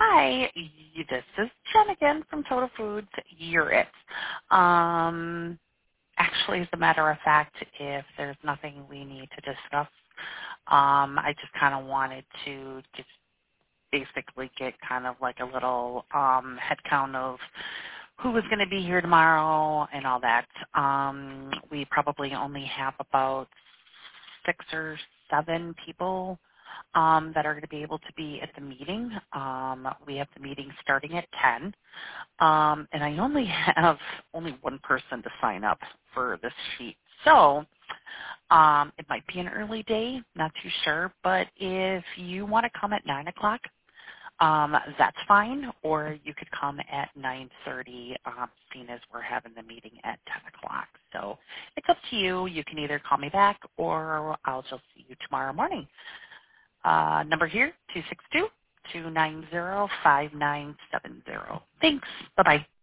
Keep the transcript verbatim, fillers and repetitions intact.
Hi, y- this is Jen again from Total Foods. You're it. Um, actually, as a matter of fact, if there's nothing we need to discuss, um, I just kind of wanted to just basically get kind of like a little um, head count of who was going to be here tomorrow and all that. Um, we probably only have about six or seven people um, that are going to be able to be at the meeting. Um, we have the meeting starting at ten, um, and I only have only one person to sign up for this sheet. So um, it might be an early day, not too sure, but if you want to come at nine o'clock, um, that's fine, or you could come at nine thirty, um, seeing as we're having the meeting at ten o'clock. So it's up to you. You can either call me back, or I'll just see you tomorrow morning. Uh, number here, two six two, two nine zero, five nine seven zero. Thanks. Bye-bye.